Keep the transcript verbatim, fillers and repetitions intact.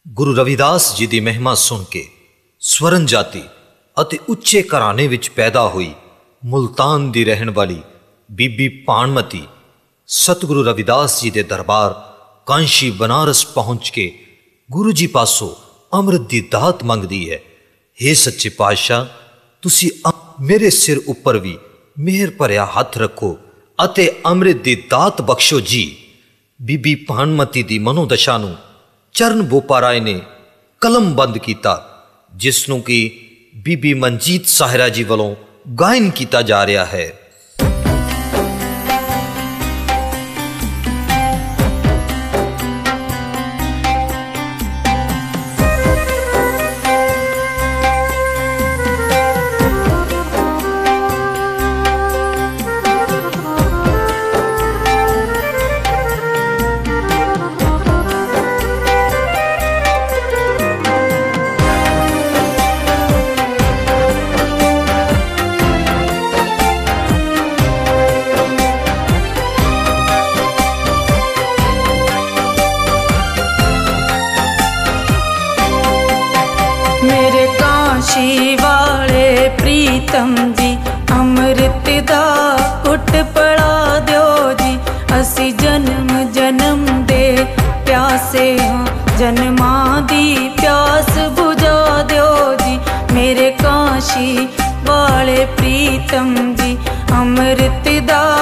गुरु रविदास जी की महिमा सुन के स्वਰਨ जाति अति उच्चे घराने विच पैदा हुई मुल्तान की रहन वाली बीबी भानमती सतगुरु रविदास जी के दरबार कांशी बनारस पहुंच के गुरु जी पासों अमृत की दात मंगदी है। हे सच्चे पातशाह, तुसी मेरे सिर उपर भी मेहर भरिया हथ रखो अते अमृत की दात बख्शो जी। बीबी भानमती की मनोदशा नूं चरण बोपाराय ने कलम बंद किया, जिसनों की बीबी मनजीत साहिरा जी वालों गायन किया जा रहा है। काशी वाले प्रीतम जी अमृत दा घुट पड़ा दियो जी। असी जन्म जन्म दे प्यासे हाँ, जन्मां दी प्यास बुझा दियो जी। मेरे काशी वाले प्रीतम जी अमृत दा